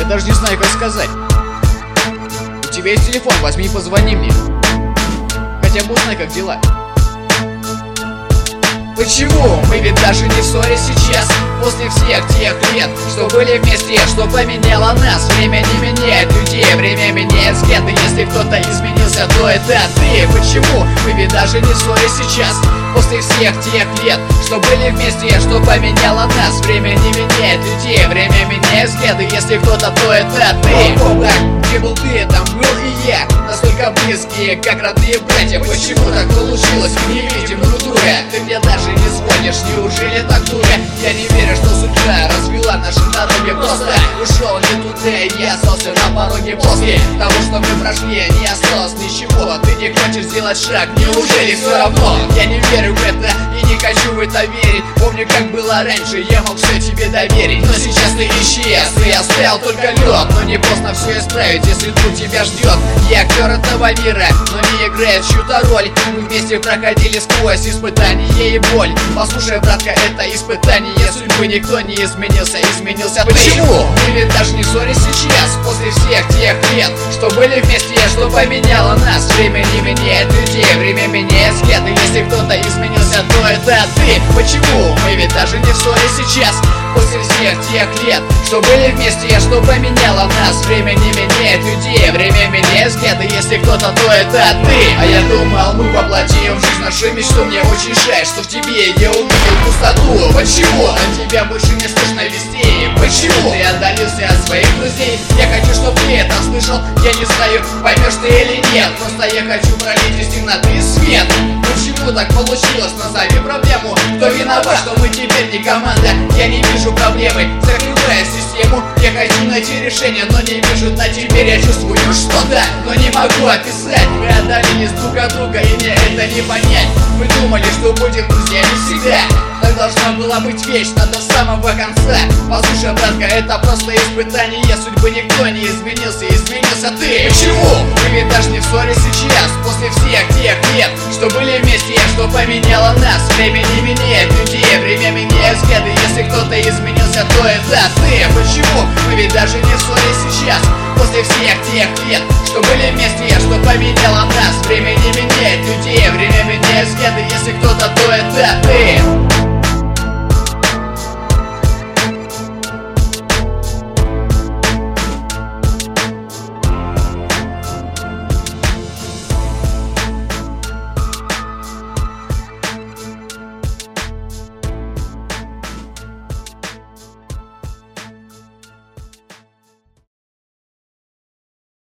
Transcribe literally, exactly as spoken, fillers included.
даже не знаю, как сказать. У тебя есть телефон, возьми и позвони мне. Хотя бы узнай, как дела. Почему мы ведь даже не в ссоре сейчас? После всех тех лет, что были вместе, что поменяло нас. Время не меняет людей, время меняет взгляды. Если кто-то изменился, то это ты. Почему мы ведь даже не в ссоре сейчас? После всех тех лет, что были вместе, что поменяло нас. Время не меняет людей, время меняет взгляды. Если кто-то, то это ты. О, так, где был ты, там был и я. Настолько близкие, как родные братья. Почему так получилось? Мы не видим друг друга. Ты мне даже не звонишь, неужели так дура? Я не верю, что судьба развела наши дороги. Просто ушел не туда, и я остался на пороге. После того, что мы прошли, не осталось ничего. Ты не хочешь сделать шаг, неужели все равно? Я не верю в это и не хочу в это верить. Помню, как было раньше, я мог все тебе доверить. Но сейчас ты исчез, и оставил только лед. Но не поздно все исправить, если друг тебя ждет. Я актер этого мира, но не играет чью-то роль. Мы вместе проходили сквозь испытания и боль. Послушай, братка, это испытание судьбы. Никто не изменился, изменился ты. Почему? Мы ведь даже не в ссоре сейчас. После всех тех лет, что были вместе, что поменяло нас. Время не меняет людей, время меняет взгляды. Если кто-то изменился, то это ты. Почему? Мы ведь даже не в ссоре сейчас. После всех тех лет, что были вместе, что поменяло нас. Время не меняет людей, время меняет взгляды. Если кто-то, то это ты. А я думал, мы воплотим в жизнь нашу мечту. Мне очень жаль, что в тебе я увидел пустоту. Почему? От тебя больше не слышно вестей. Почему? Ты отдалился от своих друзей. Я хочу, чтобы ты это слышал. Я не знаю, поймешь ты или нет. Просто я хочу пролить из темноты свет. Почему так получилось? Назови проблему. Кто виноват, что мы теперь не команда? Я не вижу проблемы, закрывая систему. Я хочу найти решение, но не вижу на теперь. Я чувствую что-то, но не могу описать. Мы отдалились друг от друга, и мне это не понять. Мы думали, что будем друзьями всегда. Так должна была быть вечно до самого конца. Послушай, братка, это просто испытание судьбы. Никто не изменился, изменился ты. Почему? Мы ведь даже не в ссоре сейчас. После всех тех лет, что были вместе, что поменяло нас. Время не меняет людей, время меняет взгляды. Если кто-то изменился, то это ты. Почему? Мы ведь даже не в ссоре сейчас. После всех тех лет, что были вместе, что поменяло нас. Время не меняет людей, время меняет взгляды. Если кто-то, то это ты.